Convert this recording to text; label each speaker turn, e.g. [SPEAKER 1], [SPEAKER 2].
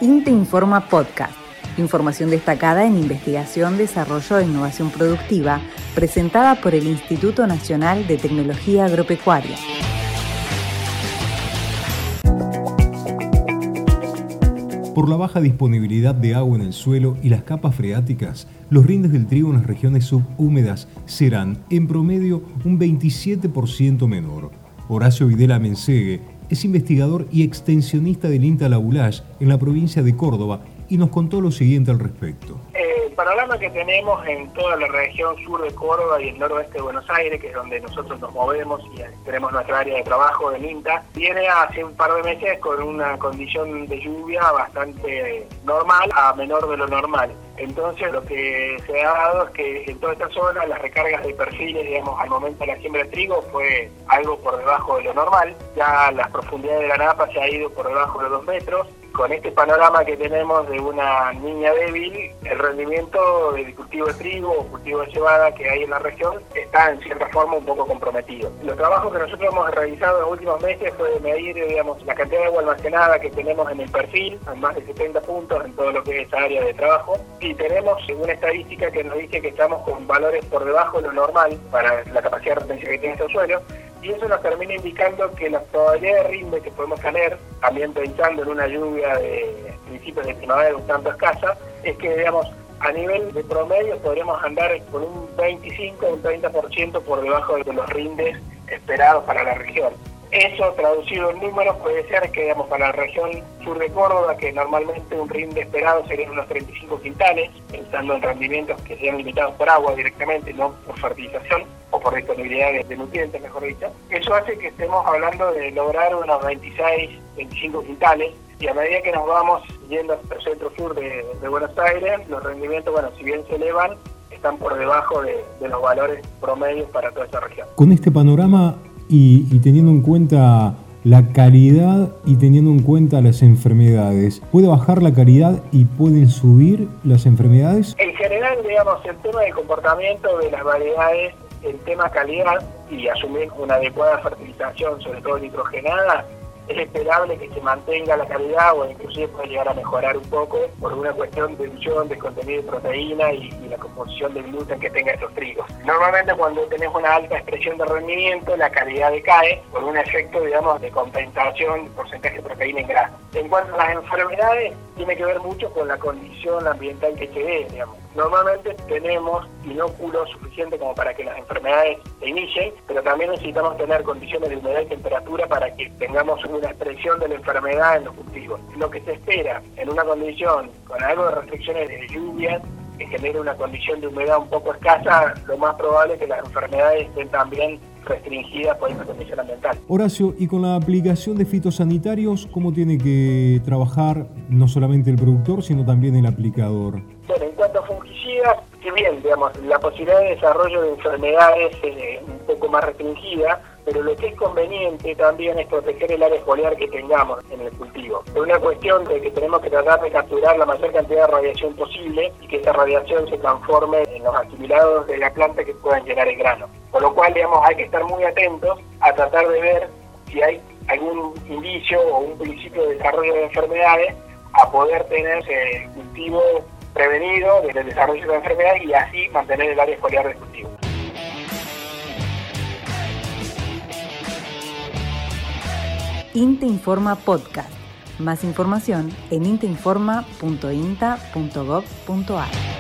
[SPEAKER 1] INTA Informa Podcast. Información destacada en investigación, desarrollo e innovación productiva, presentada por el Instituto Nacional de Tecnología Agropecuaria.
[SPEAKER 2] Por la baja disponibilidad de agua en el suelo y las capas freáticas, los rindes del trigo en las regiones subhúmedas serán, en promedio, un 27% menor. Horacio Videla Mensegue es investigador y extensionista del INTA La Boulaye en la provincia de Córdoba y nos contó lo siguiente al respecto.
[SPEAKER 3] El panorama que tenemos en toda la región sur de Córdoba y el noroeste de Buenos Aires, que es donde nosotros nos movemos y tenemos nuestra área de trabajo del INTA, viene hace un par de meses con una condición de lluvia bastante normal a menor de lo normal. Entonces lo que se ha dado es que en toda esta zona las recargas de perfiles, digamos, al momento de la siembra de trigo fue algo por debajo de lo normal. Ya la profundidad de la napa se ha ido por debajo de 2 metros. Con este panorama que tenemos de una niña débil, el rendimiento del cultivo de trigo o cultivo de cebada que hay en la región está en cierta forma un poco comprometido. Los trabajos que nosotros hemos realizado en los últimos meses fue de medir, digamos, la cantidad de agua almacenada que tenemos en el perfil, en más de 70 puntos en todo lo que es esa área de trabajo, y tenemos una estadística que nos dice que estamos con valores por debajo de lo normal para la capacidad de retención que tiene este suelo, y eso nos termina indicando que la probabilidad de rinde que podemos tener, también pensando en una lluvia de principios de primavera un tanto escasa, es que, digamos, a nivel de promedio podríamos andar con un 25 o un 30% por debajo de los rindes esperados para la región. Eso traducido en números puede ser que, digamos, para la región sur de Córdoba, que normalmente un rinde esperado serían unos 35 quintales, pensando en rendimientos que sean limitados por agua directamente, no por fertilización o por disponibilidad de nutrientes, mejor dicho. Eso hace que estemos hablando de lograr unos 26, 25 quintales, y a medida que nos vamos yendo hacia el centro-sur de Buenos Aires, los rendimientos, bueno, si bien se elevan, están por debajo de los valores promedios para toda esa región.
[SPEAKER 2] Con este panorama y teniendo en cuenta la calidad y teniendo en cuenta las enfermedades, ¿puede bajar la calidad y pueden subir las enfermedades?
[SPEAKER 3] En general, digamos, el tema del comportamiento de las variedades, el tema calidad y asumir una adecuada fertilización, sobre todo nitrogenada, es esperable que se mantenga la calidad o inclusive puede llegar a mejorar un poco por una cuestión de dilución de contenido de proteína y la composición de gluten que tenga estos trigos. Normalmente cuando tenés una alta expresión de rendimiento, la calidad decae por un efecto, digamos, de compensación de porcentaje de proteína en grasa. En cuanto a las enfermedades, tiene que ver mucho con la condición ambiental que se dé, digamos. Normalmente tenemos inóculos suficientes como para que las enfermedades se inicien, pero también necesitamos tener condiciones de humedad y temperatura para que tengamos una expresión de la enfermedad en los cultivos. Lo que se espera en una condición con algo de restricciones de lluvia, que genere una condición de humedad un poco escasa, lo más probable es que las enfermedades estén también restringidas por esa condición ambiental.
[SPEAKER 2] Horacio, y con la aplicación de fitosanitarios, ¿cómo tiene que trabajar no solamente el productor, sino también el aplicador?
[SPEAKER 3] Bueno, en cuanto a fungicidas, si bien, digamos, la posibilidad de desarrollo de enfermedades es un poco más restringida, pero lo que es conveniente también es proteger el área foliar que tengamos en el cultivo. Es una cuestión de que tenemos que tratar de capturar la mayor cantidad de radiación posible y que esa radiación se transforme en los asimilados de la planta que puedan llenar el grano. Por lo cual, digamos, hay que estar muy atentos a tratar de ver si hay algún indicio o un principio de desarrollo de enfermedades a poder tener el cultivo prevenido del desarrollo de la enfermedad y así mantener el área foliar del cultivo.
[SPEAKER 1] INTA Informa Podcast. Más información en intainforma.inta.gov.ar.